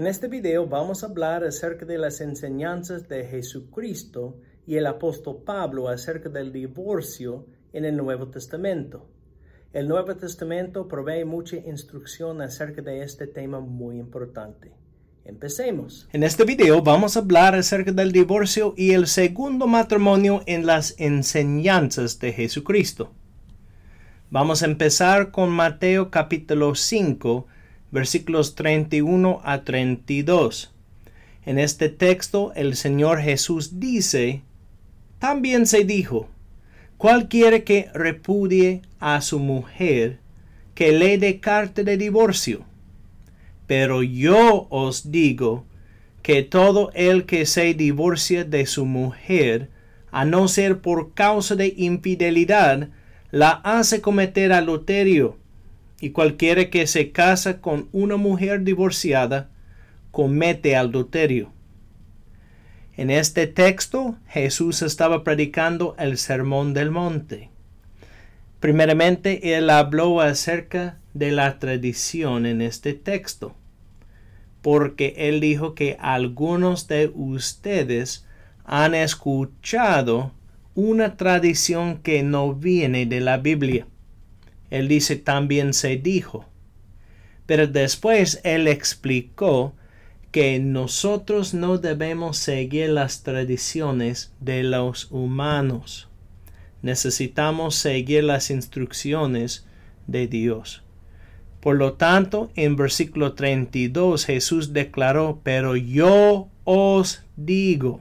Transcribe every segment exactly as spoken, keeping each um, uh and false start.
En este video vamos a hablar acerca de las enseñanzas de Jesucristo y el apóstol Pablo acerca del divorcio en el Nuevo Testamento. El Nuevo Testamento provee mucha instrucción acerca de este tema muy importante. Empecemos. En este video vamos a hablar acerca del divorcio y el segundo matrimonio en las enseñanzas de Jesucristo. Vamos a empezar con Mateo capítulo cinco, versículos treinta y uno a treinta y dos. En este texto el Señor Jesús dice: también se dijo, cualquiera que repudie a su mujer, que le dé carta de divorcio. Pero yo os digo que todo el que se divorcia de su mujer, a no ser por causa de infidelidad, la hace cometer adulterio. Y cualquiera que se casa con una mujer divorciada, comete adulterio. En este texto, Jesús estaba predicando el Sermón del Monte. Primeramente, él habló acerca de la tradición en este texto, porque él dijo que algunos de ustedes han escuchado una tradición que no viene de la Biblia. Él dice también se dijo. Pero después él explicó que nosotros no debemos seguir las tradiciones de los humanos. Necesitamos seguir las instrucciones de Dios. Por lo tanto, en versículo treinta y dos Jesús declaró: pero yo os digo.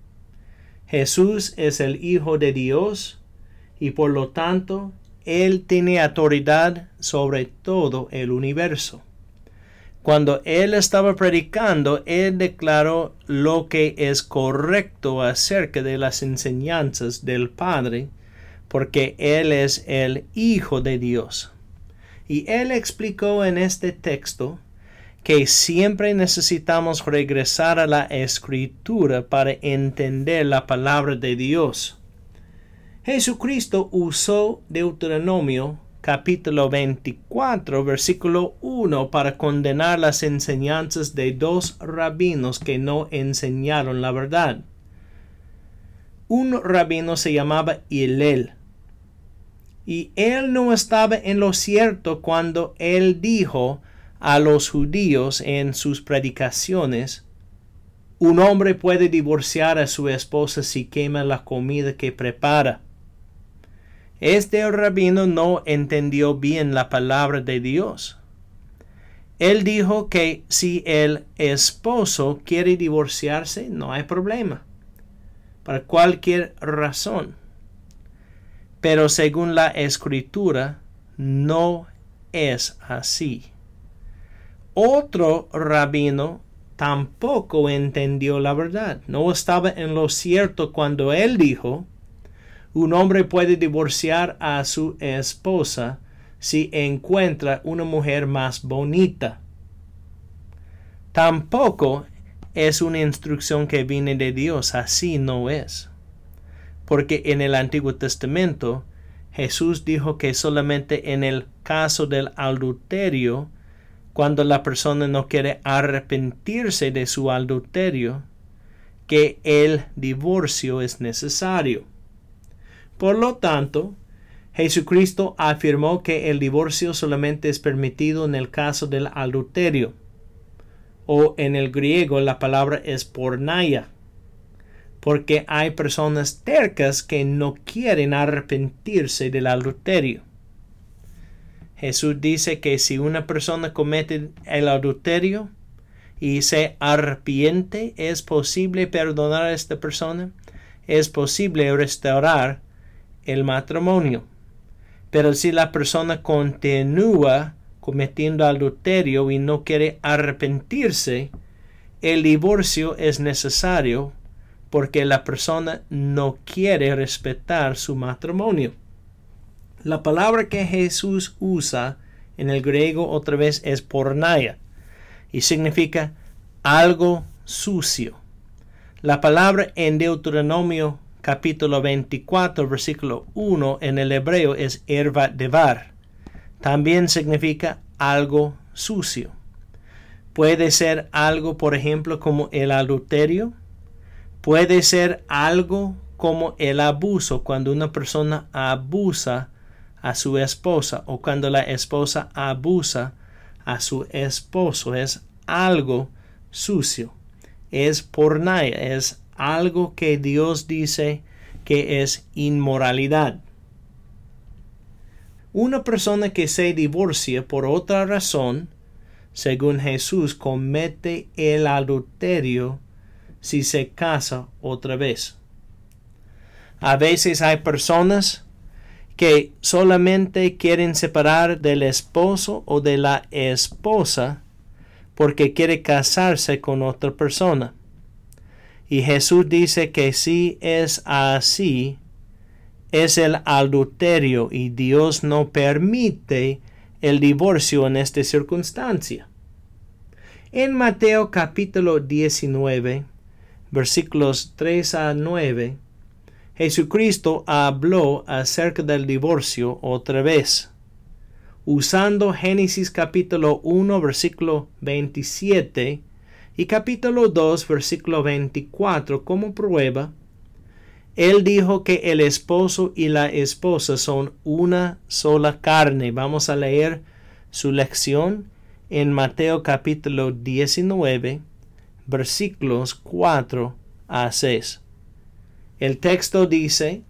Jesús es el Hijo de Dios y por lo tanto Él tiene autoridad sobre todo el universo. Cuando Él estaba predicando, Él declaró lo que es correcto acerca de las enseñanzas del Padre, porque Él es el Hijo de Dios. Y Él explicó en este texto que siempre necesitamos regresar a la Escritura para entender la palabra de Dios. Jesucristo usó Deuteronomio capítulo veinticuatro, versículo uno para condenar las enseñanzas de dos rabinos que no enseñaron la verdad. Un rabino se llamaba Hillel, y él no estaba en lo cierto cuando él dijo a los judíos en sus predicaciones: un hombre puede divorciar a su esposa si quema la comida que prepara. Este rabino no entendió bien la palabra de Dios. Él dijo que si el esposo quiere divorciarse, no hay problema, por cualquier razón. Pero según la Escritura, no es así. Otro rabino tampoco entendió la verdad. No estaba en lo cierto cuando él dijo: un hombre puede divorciar a su esposa si encuentra una mujer más bonita. Tampoco es una instrucción que viene de Dios, así no es. Porque en el Antiguo Testamento, Jesús dijo que solamente en el caso del adulterio, cuando la persona no quiere arrepentirse de su adulterio, que el divorcio es necesario. Por lo tanto, Jesucristo afirmó que el divorcio solamente es permitido en el caso del adulterio, o en el griego la palabra es porneia, porque hay personas tercas que no quieren arrepentirse del adulterio. Jesús dice que si una persona comete el adulterio y se arrepiente, es posible perdonar a esta persona, es posible restaurar el matrimonio. Pero si la persona continúa cometiendo adulterio y no quiere arrepentirse, el divorcio es necesario porque la persona no quiere respetar su matrimonio. La palabra que Jesús usa en el griego otra vez es porneia y significa algo sucio. La palabra en Deuteronomio capítulo veinticuatro, versículo uno en el hebreo es erva devar. También significa algo sucio. Puede ser algo, por ejemplo, como el adulterio. Puede ser algo como el abuso, cuando una persona abusa a su esposa o cuando la esposa abusa a su esposo. Es algo sucio, es porneia, es algo que Dios dice que es inmoralidad. Una persona que se divorcia por otra razón, según Jesús, comete el adulterio si se casa otra vez. A veces hay personas que solamente quieren separar del esposo o de la esposa porque quiere casarse con otra persona. Y Jesús dice que si es así, es el adulterio y Dios no permite el divorcio en esta circunstancia. En Mateo capítulo diecinueve, versículos tres a nueve, Jesucristo habló acerca del divorcio otra vez, usando Génesis capítulo uno, versículo veintisiete y capítulo dos, versículo veinticuatro como prueba. Él dijo que el esposo y la esposa son una sola carne. Vamos a leer su lección en Mateo capítulo diecinueve, versículos cuatro a seis. El texto dice: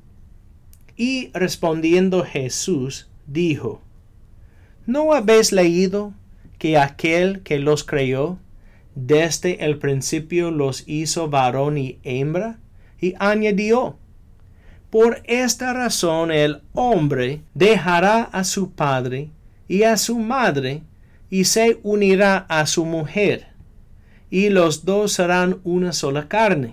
y respondiendo Jesús dijo: ¿no habéis leído que aquel que los creó desde el principio los hizo varón y hembra? Y añadió: por esta razón el hombre dejará a su padre y a su madre y se unirá a su mujer, y los dos serán una sola carne.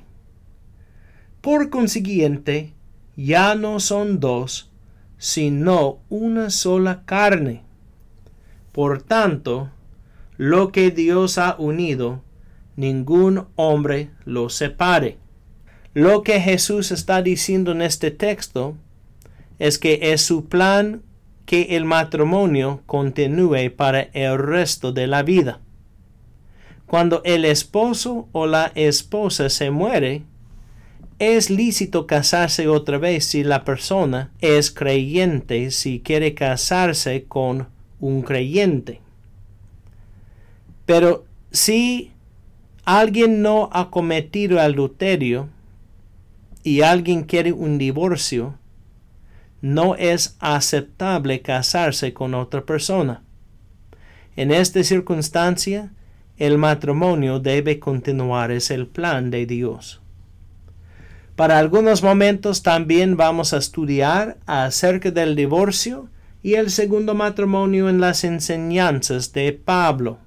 Por consiguiente, ya no son dos, sino una sola carne. Por tanto, lo que Dios ha unido, ningún hombre lo separe. Lo que Jesús está diciendo en este texto es que es su plan que el matrimonio continúe para el resto de la vida. Cuando el esposo o la esposa se muere, es lícito casarse otra vez si la persona es creyente, si quiere casarse con un creyente. Pero si alguien no ha cometido adulterio y alguien quiere un divorcio, no es aceptable casarse con otra persona. En esta circunstancia, el matrimonio debe continuar, es el plan de Dios. Para algunos momentos también vamos a estudiar acerca del divorcio y el segundo matrimonio en las enseñanzas de Pablo.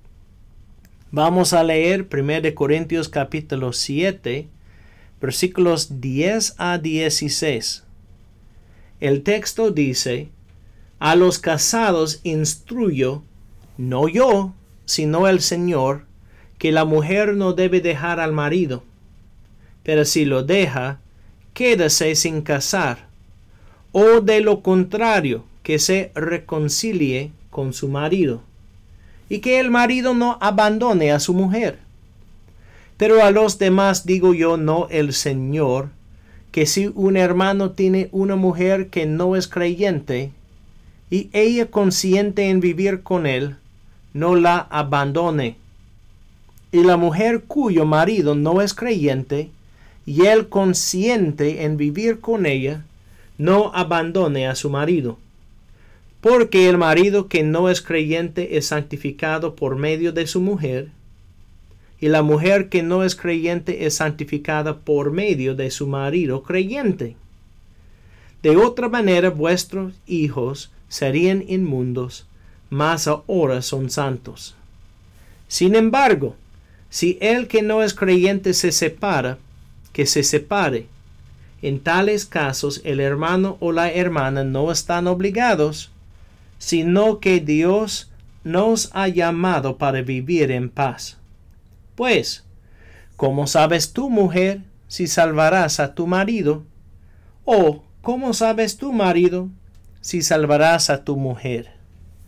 Vamos a leer primera de Corintios capítulo siete, versículos diez a dieciséis. El texto dice: a los casados instruyo, no yo, sino el Señor, que la mujer no debe dejar al marido, pero si lo deja, quédase sin casar, o de lo contrario, que se reconcilie con su marido, y que el marido no abandone a su mujer. Pero a los demás digo yo, no el Señor, que si un hermano tiene una mujer que no es creyente, y ella consiente en vivir con él, no la abandone. Y la mujer cuyo marido no es creyente, y él consiente en vivir con ella, no abandone a su marido. Porque el marido que no es creyente es santificado por medio de su mujer, y la mujer que no es creyente es santificada por medio de su marido creyente. De otra manera vuestros hijos serían inmundos, mas ahora son santos. Sin embargo, si el que no es creyente se separa, que se separe. En tales casos el hermano o la hermana no están obligados, sino que Dios nos ha llamado para vivir en paz. Pues, ¿cómo sabes tú, mujer, si salvarás a tu marido? ¿O cómo sabes tú, marido, si salvarás a tu mujer?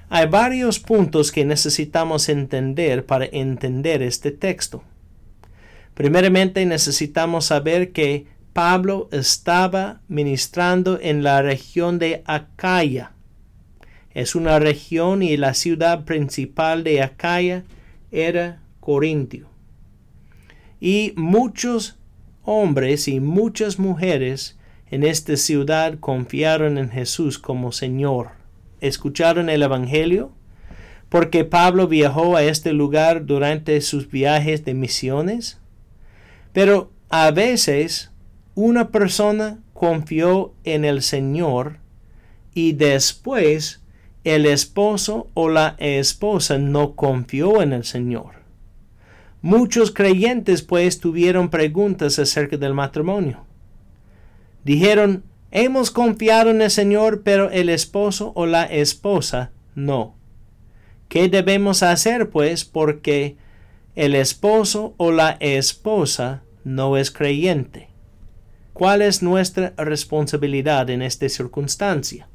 Hay varios puntos que necesitamos entender para entender este texto. Primeramente, necesitamos saber que Pablo estaba ministrando en la región de Acaya. Es una región y la ciudad principal de Acaya era Corintio. Y muchos hombres y muchas mujeres en esta ciudad confiaron en Jesús como Señor. ¿Escucharon el Evangelio? Porque Pablo viajó a este lugar durante sus viajes de misiones. Pero a veces una persona confió en el Señor y después el esposo o la esposa no confió en el Señor. Muchos creyentes pues tuvieron preguntas acerca del matrimonio. Dijeron, hemos confiado en el Señor, pero el esposo o la esposa no. ¿Qué debemos hacer pues? Porque el esposo o la esposa no es creyente. ¿Cuál es nuestra responsabilidad en esta circunstancia?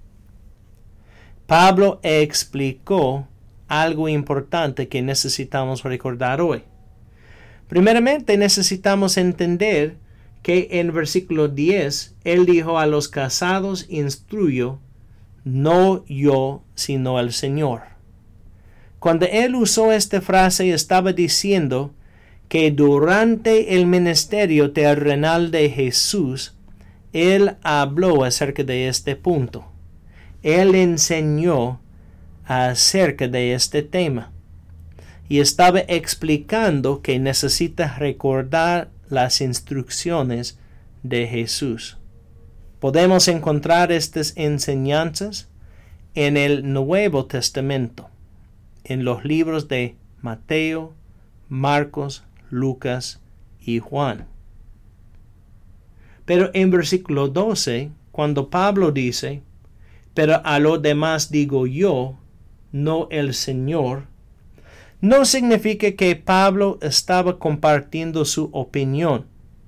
Pablo explicó algo importante que necesitamos recordar hoy. Primeramente necesitamos entender que en versículo diez, él dijo a los casados, instruyo, no yo, sino el Señor. Cuando él usó esta frase, estaba diciendo que durante el ministerio terrenal de Jesús, él habló acerca de este punto. Él enseñó acerca de este tema. Y estaba explicando que necesita recordar las instrucciones de Jesús. Podemos encontrar estas enseñanzas en el Nuevo Testamento, en los libros de Mateo, Marcos, Lucas y Juan. Pero en versículo doce, cuando Pablo dice, pero a lo demás digo yo, no el Señor, no significa que Pablo estaba compartiendo su opinión.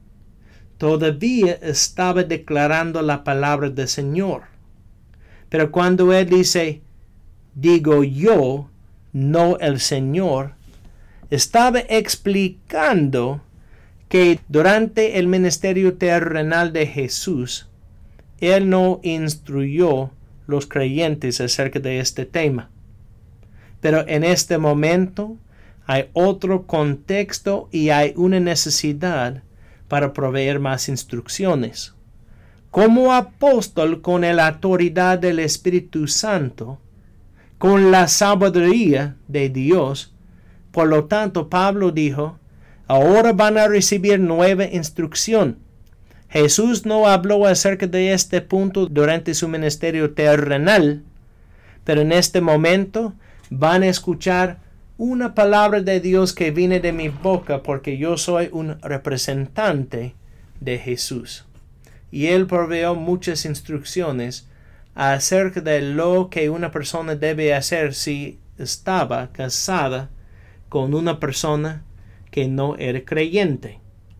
Todavía estaba declarando la palabra del Señor. Pero cuando él dice, digo yo, no el Señor, estaba explicando que durante el ministerio terrenal de Jesús, él no instruyó los creyentes acerca de este tema. Pero en este momento hay otro contexto y hay una necesidad para proveer más instrucciones. Como apóstol con la autoridad del Espíritu Santo, con la sabiduría de Dios, por lo tanto Pablo dijo, ahora van a recibir nueva instrucción. Jesús no habló acerca de este punto durante su ministerio terrenal, pero en este momento van a escuchar una palabra de Dios que viene de mi boca porque yo soy un representante de Jesús. Y Él proveó muchas instrucciones acerca de lo que una persona debe hacer si estaba casada con una persona que no era creyente.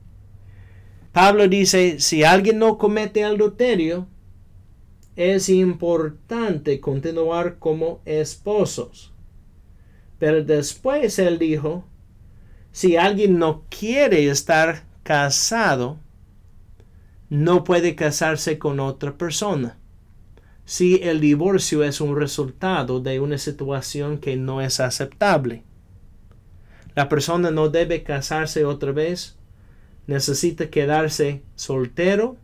Pablo dice, si alguien no comete adulterio, es importante continuar como esposos. Pero después él dijo, si alguien no quiere estar casado, no puede casarse con otra persona. Si el divorcio es un resultado de una situación que no es aceptable. La persona no debe casarse otra vez, necesita quedarse soltero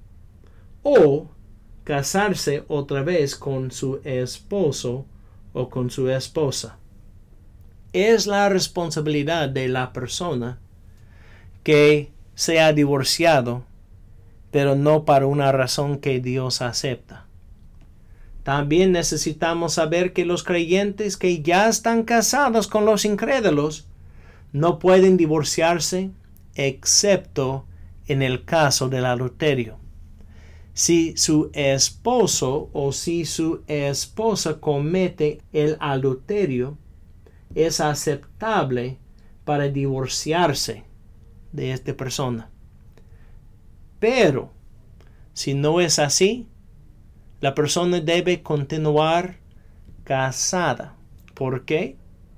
o casarse otra vez con su esposo o con su esposa. Es la responsabilidad de la persona que se ha divorciado, pero no para una razón que Dios acepta. También necesitamos saber que los creyentes que ya están casados con los incrédulos no pueden divorciarse excepto en el caso del adulterio. Si su esposo o si su esposa comete el adulterio, es aceptable para divorciarse de esta persona. Pero si no es así, la persona debe continuar casada. ¿Por qué?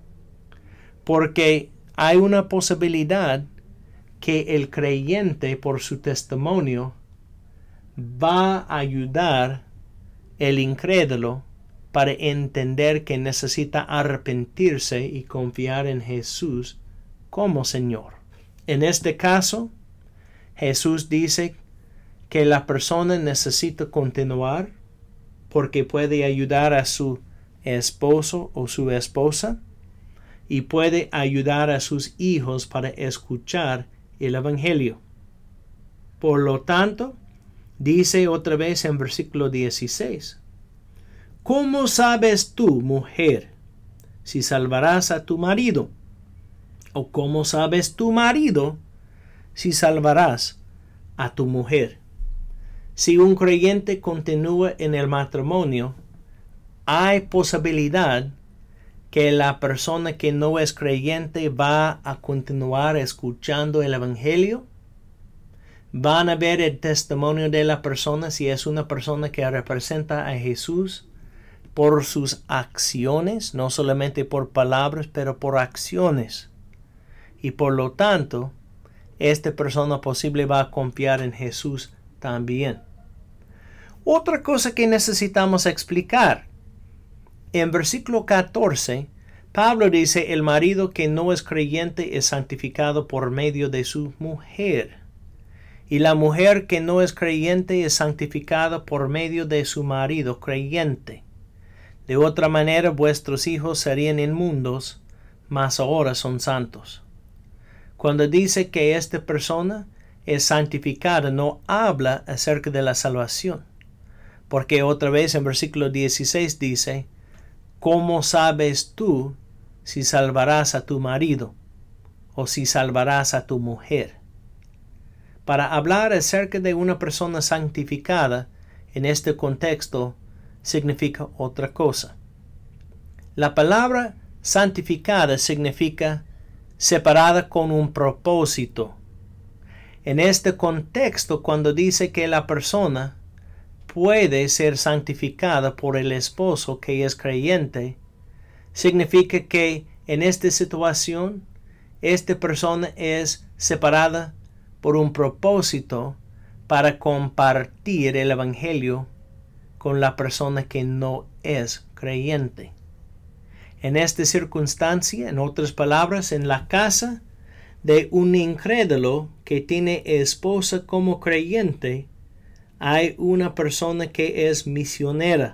Porque hay una posibilidad que el creyente, por su testimonio, va a ayudar el incrédulo para entender que necesita arrepentirse y confiar en Jesús como Señor. En este caso, Jesús dice que la persona necesita continuar porque puede ayudar a su esposo o su esposa y puede ayudar a sus hijos para escuchar el Evangelio. Por lo tanto, dice otra vez en versículo dieciséis, ¿cómo sabes tú, mujer, si salvarás a tu marido? ¿O cómo sabes tu marido si salvarás a tu mujer? Si un creyente continúa en el matrimonio, hay posibilidad que la persona que no es creyente va a continuar escuchando el Evangelio. Van a ver el testimonio de la persona si es una persona que representa a Jesús por sus acciones, no solamente por palabras, pero por acciones. Y por lo tanto, esta persona posible va a confiar en Jesús también. Otra cosa que necesitamos explicar. En versículo catorce, Pablo dice, el marido que no es creyente es santificado por medio de su mujer. Y la mujer que no es creyente es santificada por medio de su marido creyente. De otra manera, vuestros hijos serían inmundos, mas ahora son santos. Cuando dice que esta persona es santificada, no habla acerca de la salvación. Porque otra vez en versículo dieciséis dice, ¿cómo sabes tú si salvarás a tu marido o si salvarás a tu mujer? Para hablar acerca de una persona santificada en este contexto significa otra cosa. La palabra santificada significa separada con un propósito. En este contexto, cuando dice que la persona puede ser santificada por el esposo que es creyente, significa que en esta situación, esta persona es separada por un propósito para compartir el Evangelio con la persona que no es creyente. En esta circunstancia, en otras palabras, en la casa de un incrédulo que tiene esposa como creyente, hay una persona que es misionera,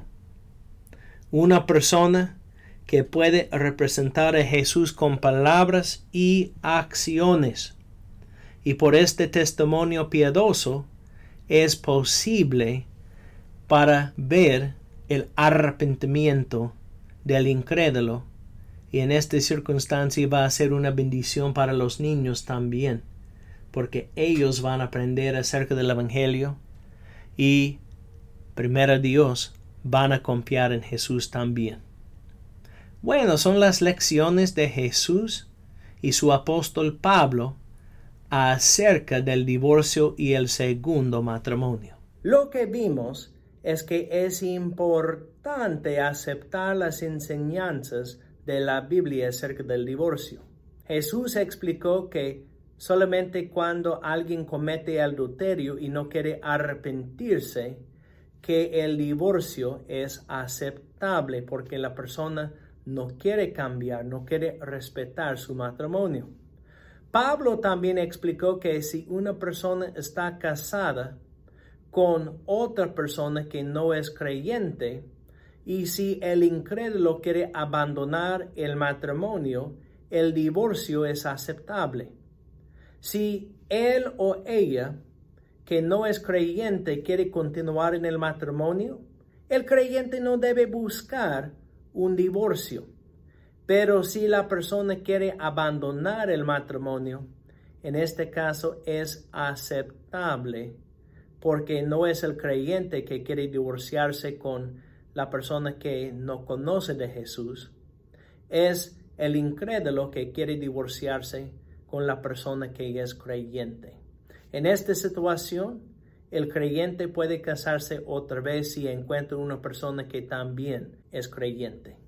una persona que puede representar a Jesús con palabras y acciones. Y por este testimonio piadoso es posible para ver el arrepentimiento del incrédulo, y en esta circunstancia va a ser una bendición para los niños también, porque ellos van a aprender acerca del Evangelio y, primero Dios, van a confiar en Jesús también. Bueno, son las lecciones de Jesús y su apóstol Pablo acerca del divorcio y el segundo matrimonio. Lo que vimos es que es importante aceptar las enseñanzas de la Biblia acerca del divorcio. Jesús explicó que solamente cuando alguien comete adulterio y no quiere arrepentirse, que el divorcio es aceptable porque la persona no quiere cambiar, no quiere respetar su matrimonio. Pablo también explicó que si una persona está casada con otra persona que no es creyente, y si el incrédulo quiere abandonar el matrimonio, el divorcio es aceptable. Si él o ella, que no es creyente, quiere continuar en el matrimonio, el creyente no debe buscar un divorcio. Pero si la persona quiere abandonar el matrimonio, en este caso es aceptable, porque no es el creyente que quiere divorciarse con la persona que no conoce de Jesús. Es el incrédulo que quiere divorciarse con la persona que es creyente. En esta situación, el creyente puede casarse otra vez si encuentra una persona que también es creyente.